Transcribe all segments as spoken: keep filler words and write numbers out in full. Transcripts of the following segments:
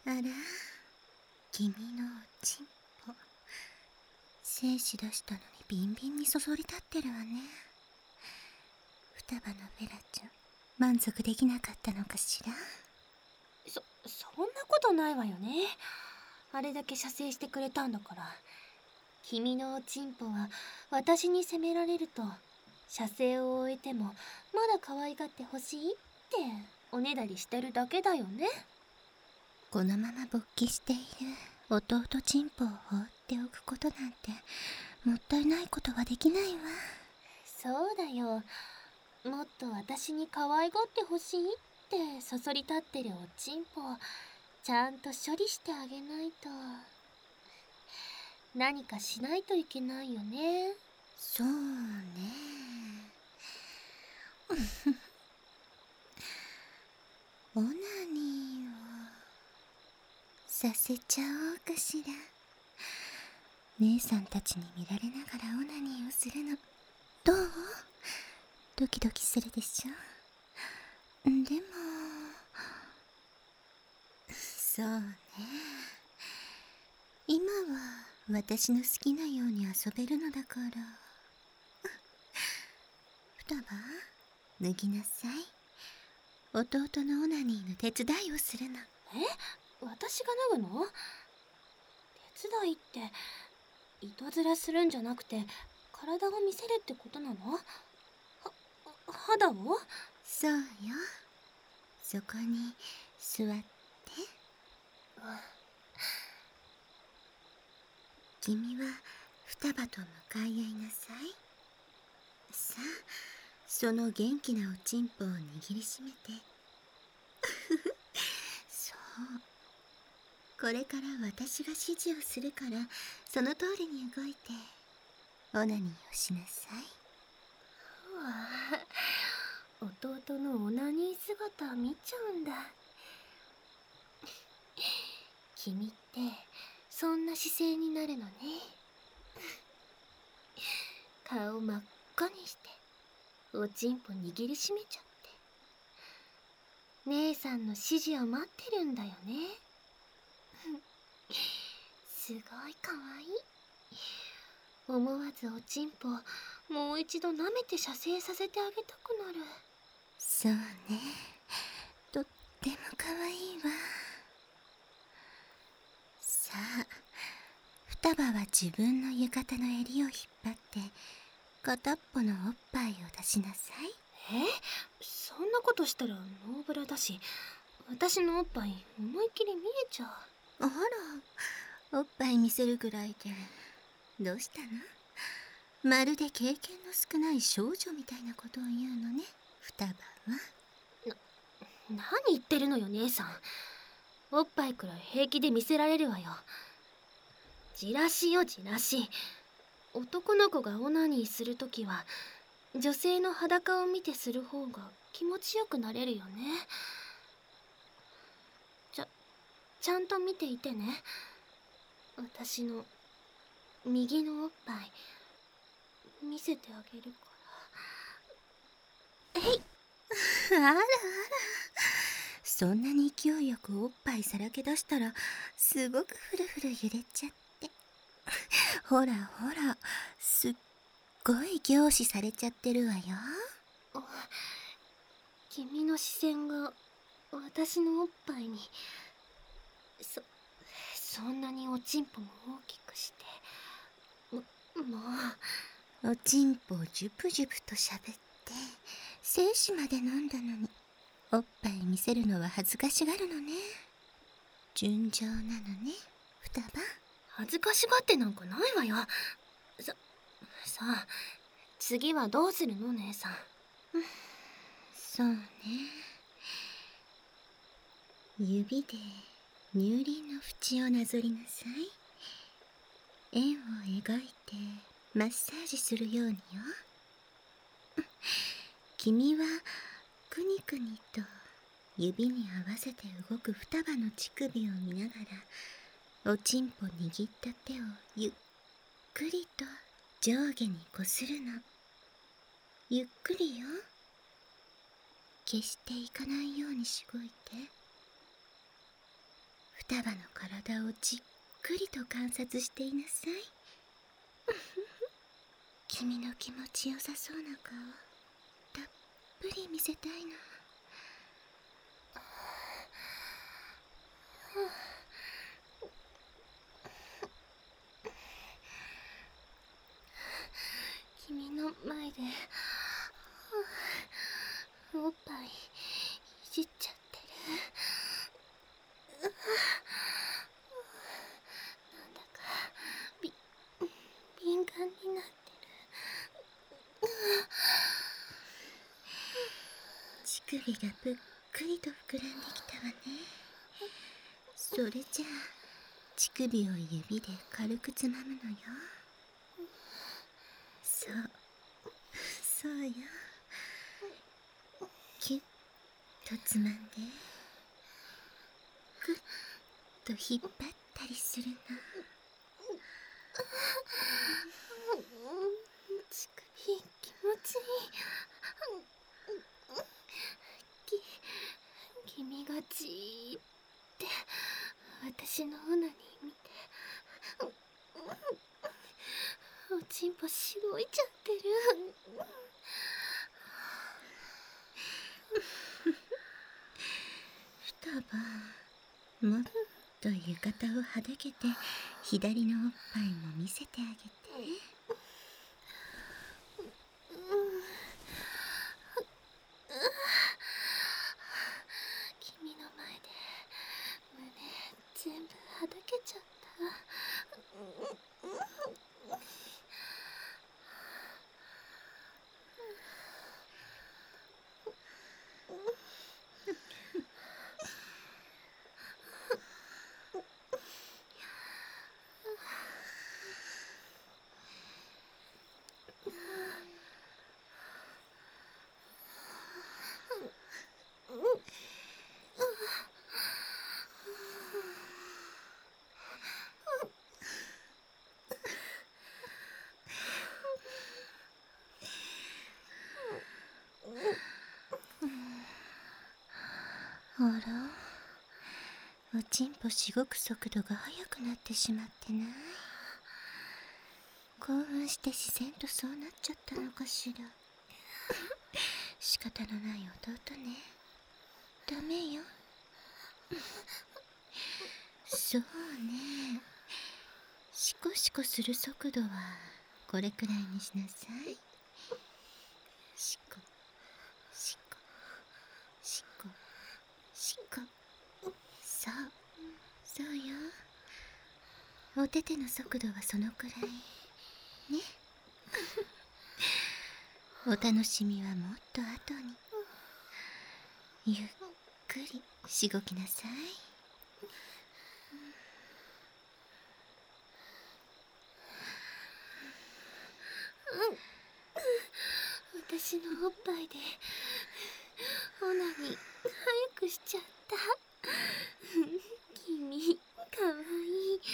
あら、君のおちんぽ、精子出したのにビンビンにそそり立ってるわね。双葉のフェラちゃん、満足できなかったのかしら。 そ、そんなことないわよね。あれだけ射精してくれたんだから。君のおちんぽは私に責められると、射精を終えてもまだ可愛がってほしいっておねだりしてるだけだよね。 このまま勃起している弟ちんぽを放っておくことなんてもったいないことはできないわ。 そうだよ。もっと私に可愛がってほしいってそそり立ってるおちんぽをちゃんと処理してあげないと。何かしないといけないよね。 そうね。オナニーをさせちゃおうかしら。姉さんたちに見られながらオナニーをするのどう？ドキドキするでしょ。でもそうね、今は私の好きなように遊べるのだから。双葉、脱ぎなさい。弟のオナニーの手伝いをするの。 え？私が脱ぐの？手伝いっていたずらするんじゃなくて体を見せるってことなの？は、肌を？ そうよ。そこに座って。君は双葉と向かい合いなさい。さあ、その元気なおちんぽを握りしめて。そう。これから私が指示をするから、その通りに動いてオナニーをしなさい。 弟のオナニー姿見ちゃうんだ。君ってそんな姿勢になるのね。顔真っ赤にしておちんぽ握りしめちゃって、姉さんの指示を待ってるんだよね。すごいかわいい。思わずおちんぽもう一度舐めて射精させてあげたくなる。 そうね、とってもかわいいわ。さあ、双葉は自分の浴衣の襟を引っ張って片っぽのおっぱいを出しなさい。 え？そんなことしたらノーブラだし、私のおっぱい思いっきり見えちゃう。 あら、おっぱい見せるぐらいでどうしたの？まるで経験の少ない少女みたいなことを言うのね、双葉は。 な、何言ってるのよ姉さん。おっぱいくらい平気で見せられるわよ。じらしよじらし。男の子がオナニーするときは女性の裸を見てする方が気持ちよくなれるよね。ちゃ、ちゃんと見ていてね。私の右のおっぱい見せてあげるから。えいあらあら、そんなに勢いよくおっぱいさらけ出したらすごくフルフル揺れちゃって。ほらほら、すっごい凝視されちゃってるわよ。 君の視線が私のおっぱいに。そ、そんなにおちんぽも大きくして。も、もう。おちんぽをジュプジュプとしゃべって精子まで飲んだのに、おっぱい見せるのは恥ずかしがるのね。純情なのね、双葉。 恥ずかしがってなんかないわよ。さ、さあ、次はどうするの姉さん。 そうね。指で乳輪の縁をなぞりなさい。円を描いてマッサージするようによ。君はくにくにと指に合わせて動く双葉の乳首を見ながら、おちんぽ握った手をゆっくりと上下にこするの。ゆっくりよ。決していかないようにしごいて。 双葉の体をじっくりと観察していなさい。君の気持ちよさそうな顔たっぷり見せたいな。 君の前でおっぱいいじっちゃってる。なんだかび敏感になってる。 乳首がぷっくりと膨らんできたわね。それじゃあ乳首を指で軽くつまむのよ。そうそうよ。キュッとつまんでグッと引っ張ったりするの。 乳首気持ちいい。き君がじーって私のオナニー見ておちんぽしごいちゃってる。 双葉、もっと浴衣をはだけて左のおっぱいも見せてあげて。 君の前で胸全部はだけちゃった。 あら、おちんぽしごく速度が速くなってしまってない？興奮して自然とそうなっちゃったのかしら。仕方のない弟ね。ダメよ。そうね。シコシコする速度はこれくらいにしなさい。シコシコシコシコ。そうそうよ。お手手の速度はそのくらいね。お楽しみはもっと後に。ゆっくりしごきなさい。 私のおっぱいでオナニー早くしちゃった。君かわいい。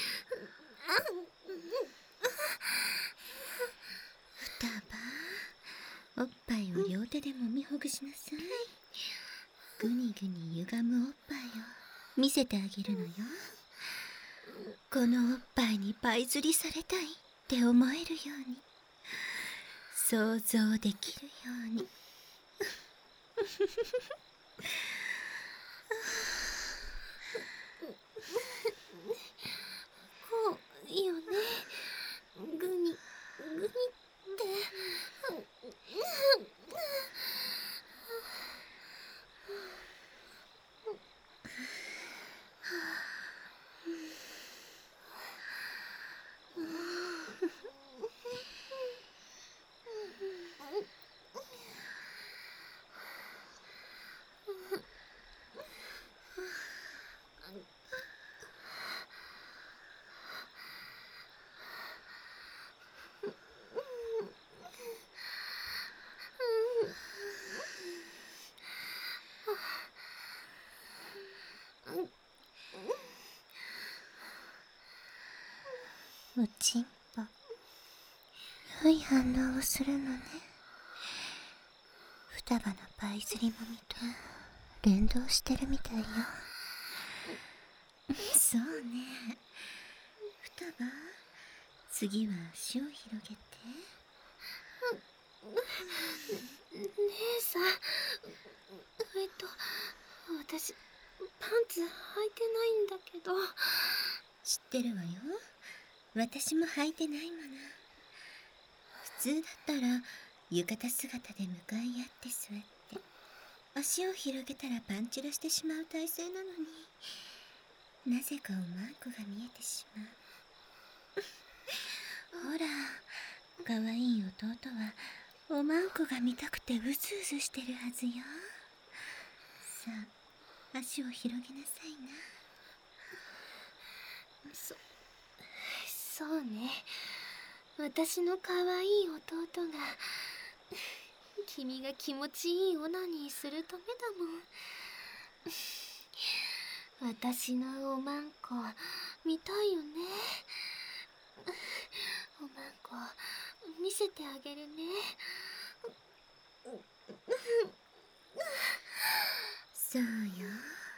双葉、おっぱいを両手でもみほぐしなさい。ぐにぐに歪むおっぱいを見せてあげるのよ。このおっぱいにパイ釣りされたいって思えるように、想像できるように。 こういいよね。グニグニっておちんぽ、良い反応をするのね。双葉のパイ釣りもみと連動してるみたいよ。 そうね。双葉、次は足を広げて。 姉さん、えっと私パンツ履いてないんだけど。 知ってるわよ。私も履いてないもの。普通だったら浴衣姿で向かい合って座って足を広げたらパンチラしてしまう体勢なのに、なぜかおまんこが見えてしまう。ほら、かわいい弟はおまんこが見たくてうずうずしてるはずよ。さあ、足を広げなさいな。 そそうね。私のかわいい弟が君が気持ちいいオナニーするためだもん。私のおまんこ見たいよね。おまんこ見せてあげるね。 そうよ。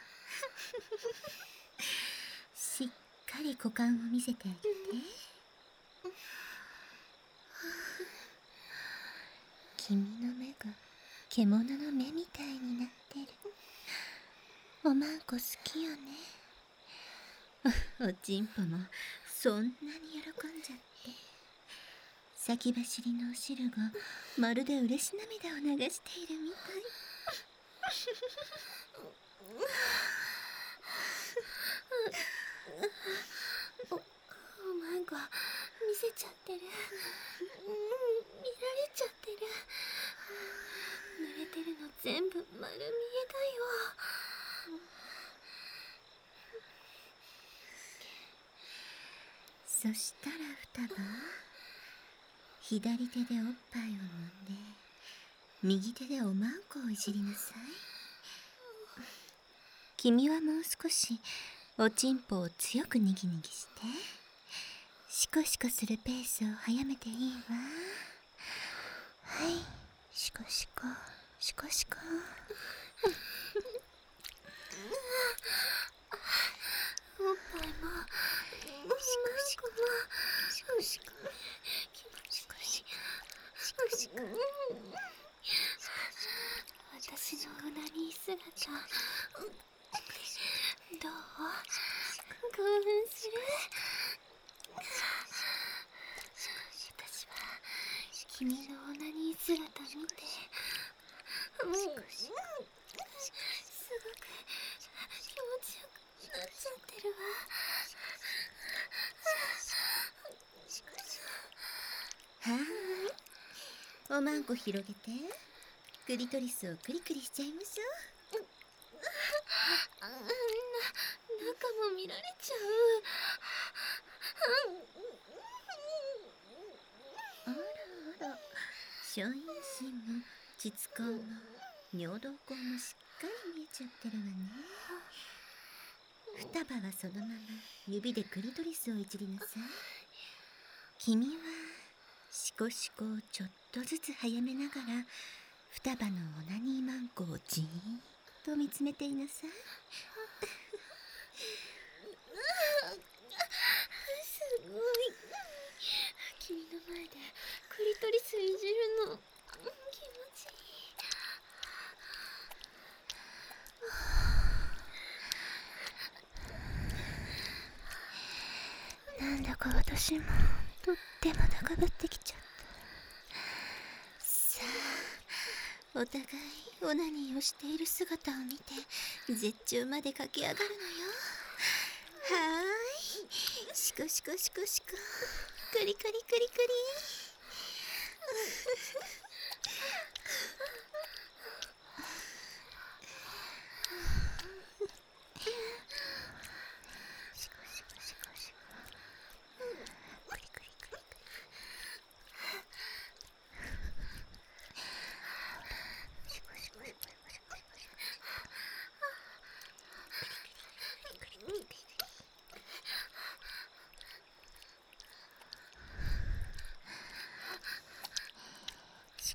しっかり股間を見せてあげて。君の目が獣の目みたいになってる。おまんこ好きよね。おちんぽもそんなに喜んじゃって、先走りのお汁がまるで嬉し涙を流しているみたい。 お、おまんこ見せちゃってる。うん、見られちゃってる。濡れてるの全部丸見えだよ。 そしたら双葉、左手でおっぱいを揉んで右手でおまんこをいじりなさい。君はもう少しおちんぽを強くにぎにぎして、シコシコするペースを早めていいわ。はい、シコシコシコシコ。 おっぱいもおまんこもシコシコ気持ちいい。シコシコ。私のオナニー姿どう？興奮する？私は君のオナニー姿見て、うん、すごく気持ちよくなっちゃってるわ。 はーい、おまんこ広げてクリトリスをクリクリしちゃいましょう。 あんな中も見られちゃう。 あらあら、小陰唇も膣口も尿道口もしっかり見えちゃってるわね。双葉はそのまま指でクリトリスをいじりなさい。君はシコシコをちょっとずつ早めながら双葉のオナニーマンコをじーっと見つめていなさい。 すごい。君の前でクリトリスいじるの気持ちいい。なんだか私もとっても高ぶってきちゃった。さあ、お互いオナニーをしている姿を見て絶頂まで駆け上がるのよ。はーい、シコシコシコシコ、クリクリクリクリ。シコシコシコシコ、クリクリクリクリ。シコシコシコシコシコシコシコ。シ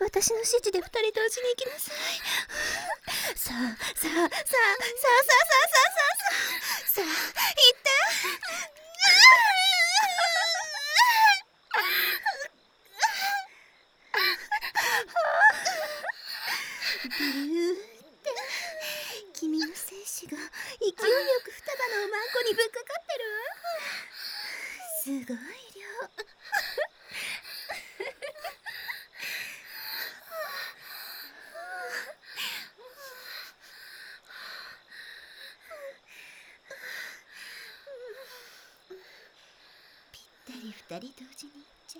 私の指示で二人同時に行きなさい。さあさあさあさあさあさあさあさあさあさあ行ってビューって君の精子が勢いよく双葉のおまんこにぶっかかってるわ。すごい量。ぴったり二人同時に行っちゃって、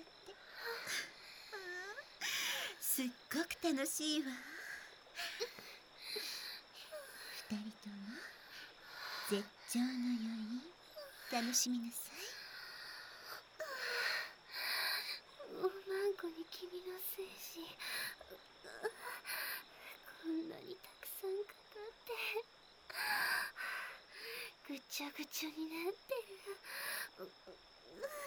すっごく楽しいわ。二人とも絶頂の余韻楽しみなさい。 おまんこに君の精子こんなにたくさんかかってぐちゃぐちゃになってる。